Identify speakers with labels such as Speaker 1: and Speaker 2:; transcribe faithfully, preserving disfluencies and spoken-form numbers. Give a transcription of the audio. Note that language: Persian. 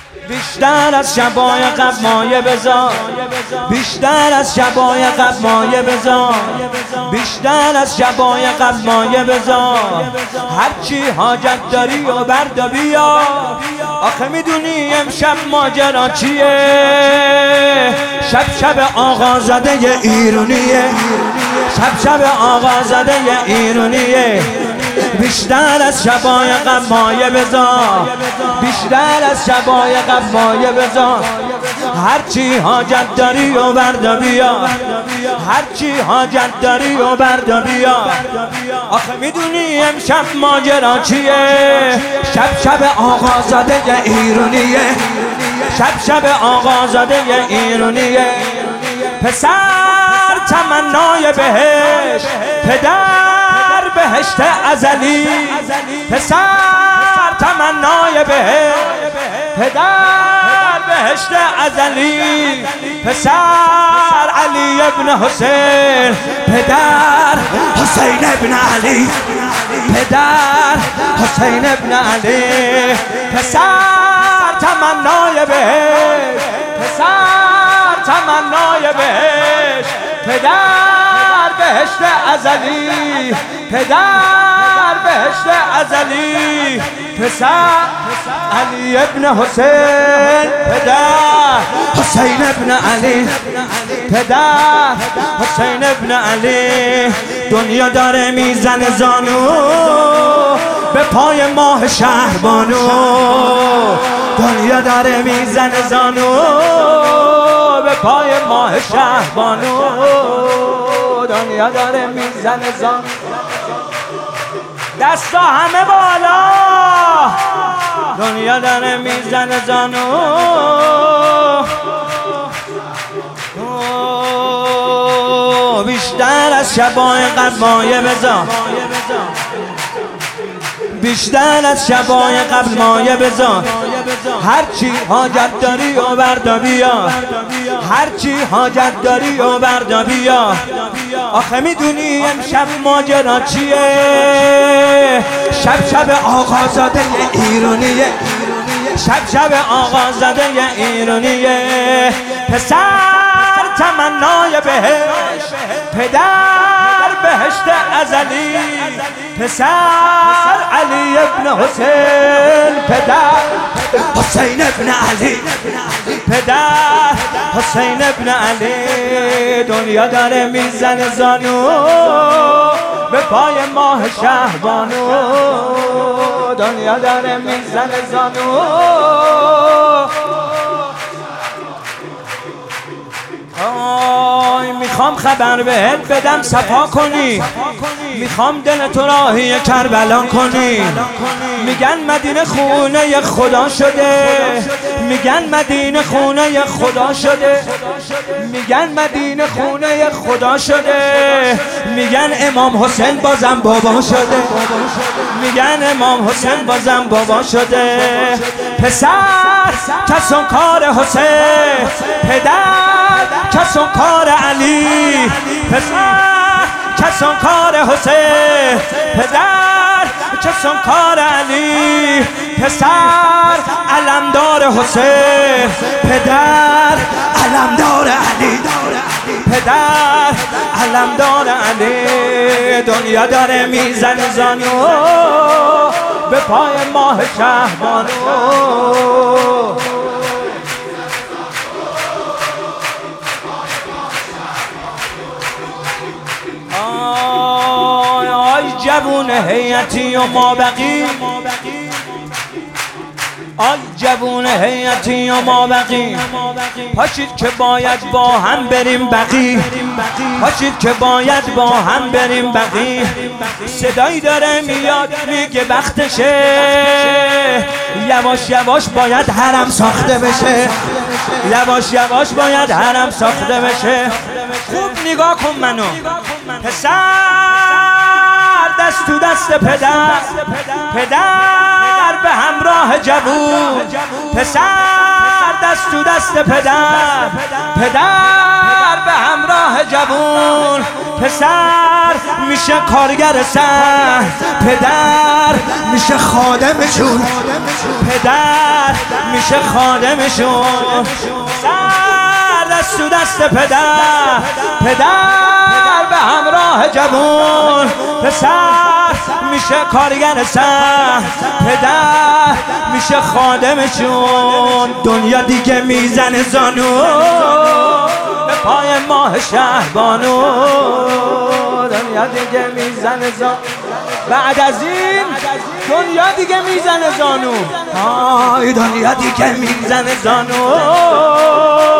Speaker 1: بیشتر از شبای قبل مایه بذار، بیشتر از شبای قبل مایه بذار، بیشتر از شبای قبل مایه بذار. هرچی حاجت داری و بردا بیا. آخه میدونی امشب ماجرا چیه؟ شب شب آقا زده ایرونیه، شب شب آقا زده ایرونیه. بیشتر از شبای قبل مایه بذار، بیشتر از شبای قبل مایه بذار. هرچی حاجت داری و بردا بیا، هرچی حاجت داری و بردا بیا. آخه میدونی امشب ماجرا چیه؟ شب شب آقا زده ایرونیه، شب شب آقا زده ایرونیه. پسر تمنای بهشت، پدر بهشت ازلی. پسر تمنای بهشت، پدر بهشت ازلی. پسر علی ابن حسین، پدر حسین ابن علی، پدر حسین ابن علی. پسر تمنای بهشت، پسر تمنای بهشت، پدر بهشت ازلی، پدر بهشت ازلی. پسر علی ابن حسین، پدر حسین ابن علی، پدر حسین ابن علی. دنیا داره میزنه زانو به پای ماه شهربانو، دنیا داره میزنه زانو به پای ماه شهربانو، دنیا داره میزنه زانو. دستا همه بالا، دنیا داره میزنه زانو. بیشتر از شبای قبل مایه بذار، بیشتر از شبای قبل مایه بذار. هرچی حاجت داری و بردا بیا، هرچی حاجت داری و بردا بیا. آخه میدونی امشب ماجرا چیه؟ شب شب آقا زاده ایرونیه، شب شب آقا زاده ایرونیه. پسر تمنای بهشت، پدر بهشت ازلی. پسر علی ابن حسین، پدر حسین ابن علی، پدر حسین ابن علی. دنیا داره میزنه زانو به پای ماه شهربانو، دنیا داره میزنه زانو. آی میخوام خبر بهت بدم صفا کنی، میخوام دل تو راهی کربلا کنی. میگن مدینه خونه خدا شده، میگن مدینه خونه خدا شده، میگن مدینه خونه خدا شده. میگن امام حسین بازم بابا شده، میگن امام حسین بازم بابا شده. پسر کسون کار حسین، پدر کسون کار علی. پسر کسون کار حسین، پدر کسون کار علی. پسر علمدار حسین، پدر علمدار علی، پدر علمدار علی. دنیا داره میزنه زانو به پای ماه شهربانو. آی آی جوون هیئتی و ما بقی، آی جوون هیئتی و ما بقی. پاشید که باید با هم بریم بقی، پاشید که باید با هم بریم بقی. صدایی داره میاد میگه وقتشه، یواش یواش باید حرم ساخته بشه، یواش یواش باید حرم ساخته بشه. خوب نگاه کن منو، پسر دست تو دست پدر، پدر به همراه جوون. پسر دست تو دست پدر، پدر به همراه جوون، پسر میشه کارگر سر، پدر میشه خادمشون، پدر میشه خادمشون. سر دست تو دست پدر، پدر به همراه جوون، پسر میشه کارگر سر، پدر میشه خادمشون. دنیا دیگه میزنه زانو به پای ماه شهبانو، دنیا دیگه میزنه زانو. بعد از این دنیا دیگه میزنه زانو، آی دنیا دیگه میزنه زانو.